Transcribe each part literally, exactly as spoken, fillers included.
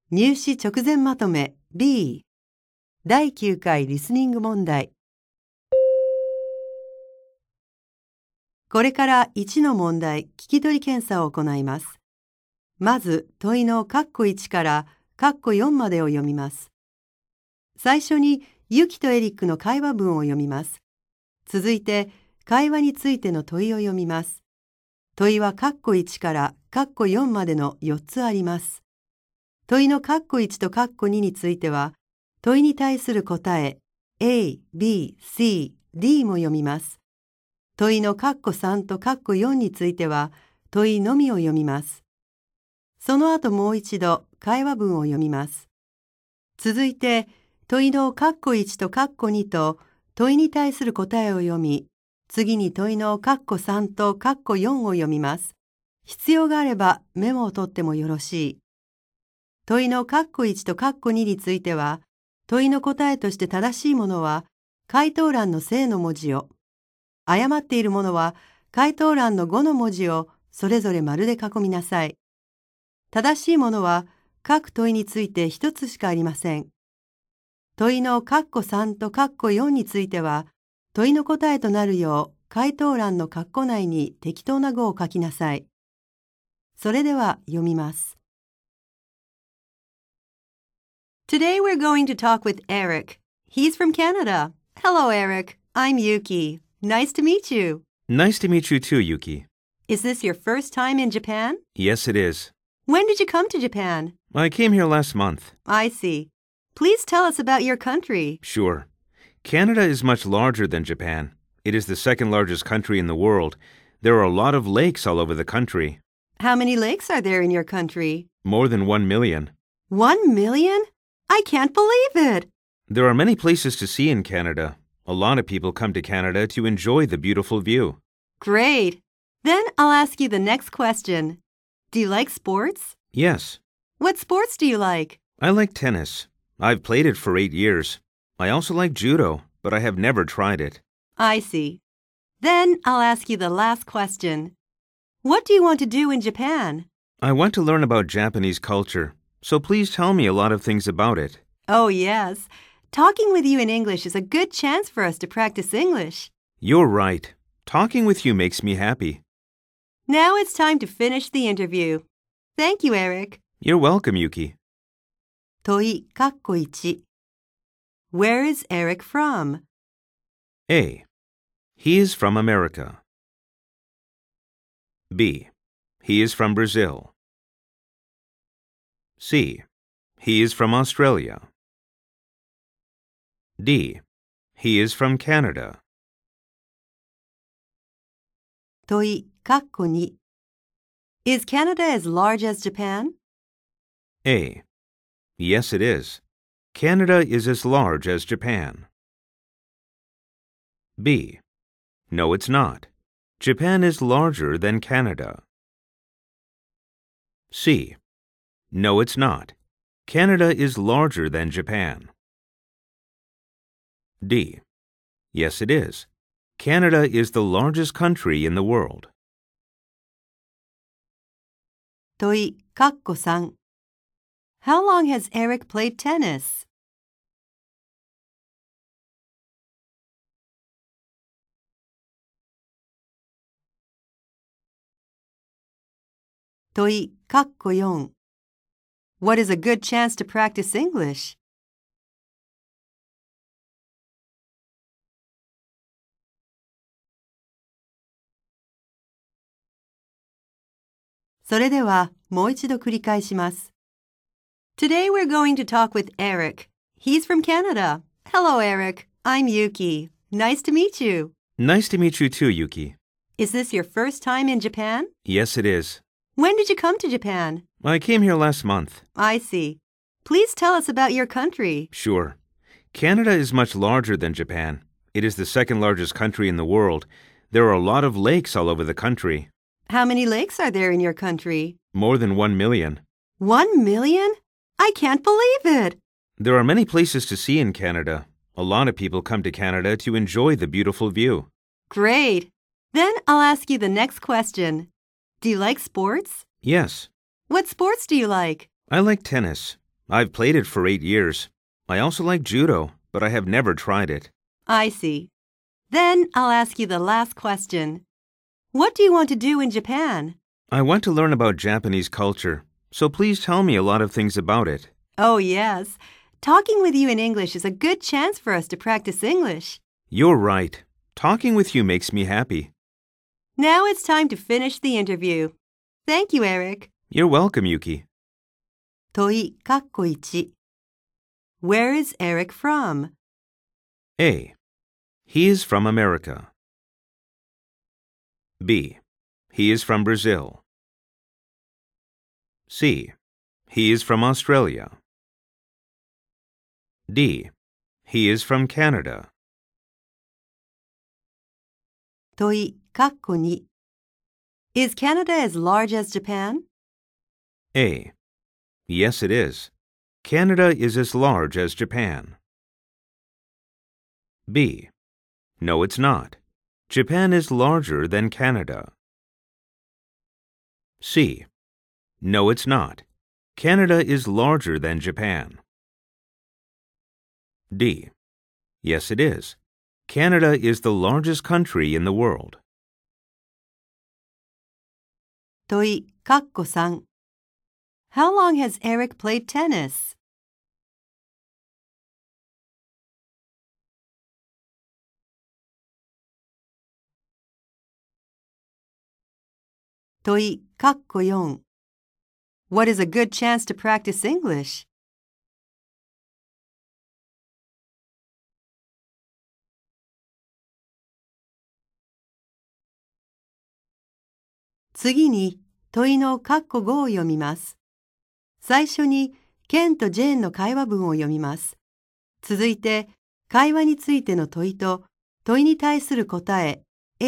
入試直前まとめ B だいきゅうかいリスニング問題。これからいちの問題、聞き取り検査を行います。まず問いのカッコいちからカッコよんまでを読みます。最初にユキとエリックの会話文を読みます。続いて会話についての問いを読みます。問いはカッコいちからカッコよんまでのよっつあります。問いのカッコいちとカッコにについては、問いに対する答え A、B、C、D も読みます。問いのカッコさんとカッコよんについては、問いのみを読みます。その後もう一度会話文を読みます。続いて、問いのカッコいちとカッコにと問いに対する答えを読み、次に問いのカッコさんとカッコよんを読みます。必要があればメモを取ってもよろしい。問いのカッコいちとカッコにについては、問いの答えとして正しいものは回答欄の正の文字を、誤っているものは回答欄のごの文字をそれぞれ丸で囲みなさい。正しいものは各問いについて一つしかありません。問いのカッコさんとカッコよんについては、問いの答えとなるよう回答欄の括弧内に適当な語を書きなさい。それでは読みます。Today we're going to talk with Eric. He's from Canada. Hello, Eric. I'm Yuki. Nice to meet you. Nice to meet you too, Yuki. Is this your first time in Japan? Yes, it is. When did you come to Japan? I came here last month. I see. Please tell us about your country. Sure. Canada is much larger than Japan. It is the second largest country in the world. There are a lot of lakes all over the country. How many lakes are there in your country? More than one million. One million? I can't believe it. There are many places to see in Canada. A lot of people come to Canada to enjoy the beautiful view. Great. Then I'll ask you the next question. Do you like sports? Yes. What sports do you like? I like tennis. I've played it for eight years. I also like judo, but I have never tried it. I see. Then I'll ask you the last question. What do you want to do in Japan? I want to learn about Japanese culture, so please tell me a lot of things about it. Oh, yes. Talking with you in English is a good chance for us to practice English. You're right. Talking with you makes me happy. Now it's time to finish the interview. Thank you, Eric. You're welcome, Yuki. 問い、カッコいち。Where is Eric from? A. He is from America. B. He is from Brazil. C. He is from Australia. D. He is from Canada. 問い、カッコに。Is Canada as large as Japan? A. Yes, it is. Canada is as large as Japan. B. No, it's not. Japan is larger than Canada. C. No, it's not. Canada is larger than Japan. D. Yes, it is. Canada is the largest country in the world. 問い、カッコさん。How long has Eric played tennis? 問い、カッコよん。What is a good chance to practice English? それではもう一度繰り返します。Today we're going to talk with Eric. He's from Canada. Hello, Eric. I'm Yuki. Nice to meet you. Nice to meet you too, Yuki. Is this your first time in Japan? Yes, it is. When did you come to Japan? I came here last month. I see. Please tell us about your country. Sure. Canada is much larger than Japan. It is the second largest country in the world. There are a lot of lakes all over the country. How many lakes are there in your country? More than one million. One million? I can't believe it. There are many places to see in Canada. A lot of people come to Canada to enjoy the beautiful view. Great. Then I'll ask you the next question. Do you like sports? Yes. What sports do you like? I like tennis. I've played it for eight years. I also like judo, but I have never tried it. I see. Then I'll ask you the last question. What do you want to do in Japan? I want to learn about Japanese culture, so please tell me a lot of things about it. Oh, yes. Talking with you in English is a good chance for us to practice English. You're right. Talking with you makes me happy. Now it's time to finish the interview. Thank you, Eric. You're welcome, Yuki. 問い、かっこいち Where is Eric from? A. He is from America. B. He is from Brazil. C. He is from Australia. D. He is from Canada. 問い、かっこに Is Canada as large as Japan? A. Yes, it is. Canada is as large as Japan. B. No, it's not. Japan is larger than Canada. C. No, it's not. Canada is larger than Japan. D. Yes, it is. Canada is the largest country in the world. 問い、かっこさん How long has Eric played tennis? 問い、かっこよん What is a good chance to practice English? 次に問いのカッコごを読みます。最初にケンとジェーンの会話文を読みます。続いて会話についての問いと問いに対する答え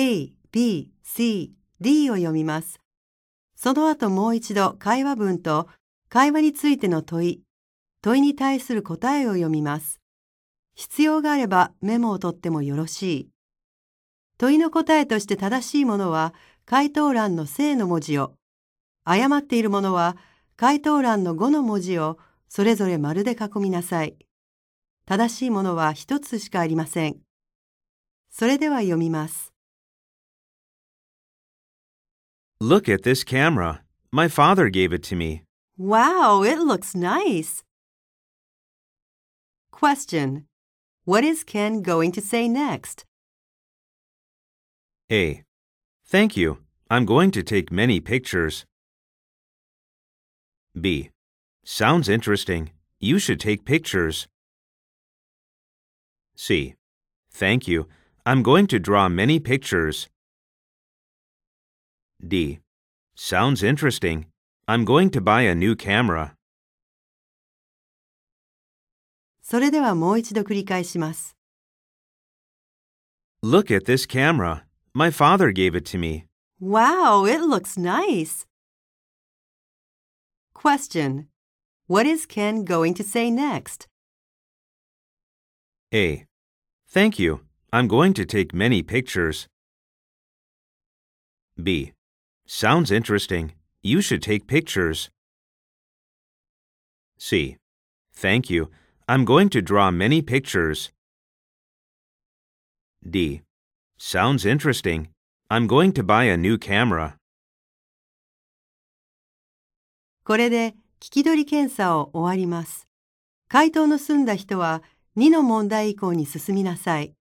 A、B、C、D を読みます。その後もう一度会話文と会話についての問い、問いに対する答えを読みます。必要があればメモを取ってもよろしい。問いの答えとして正しいものは回答欄の正の文字を、誤っているものは回答欄の誤の文字をそれぞれ丸で囲みなさい。正しいものは一つしかありません。それでは読みます。 Look at this camera. My father gave it to me. Wow, it looks nice. Question. What is Ken going to say next? A. Thank you. I'm going to take many pictures. B. Sounds interesting. You should take pictures. C. Thank you. I'm going to draw many pictures. D. Sounds interesting. I'm going to buy a new camera. それではもう一度繰り返します。 Look at this camera. My father gave it to me. Wow, it looks nice. Question. What is Ken going to say next? A. Thank you. I'm going to take many pictures. B. Sounds interesting. You should take pictures. C. Thank you. I'm going to draw many pictures. D. Sounds interesting. I'm going to buy a new camera. これで聞き取り検査を終わります。回答の済んだ人はにの問題以降に進みなさい。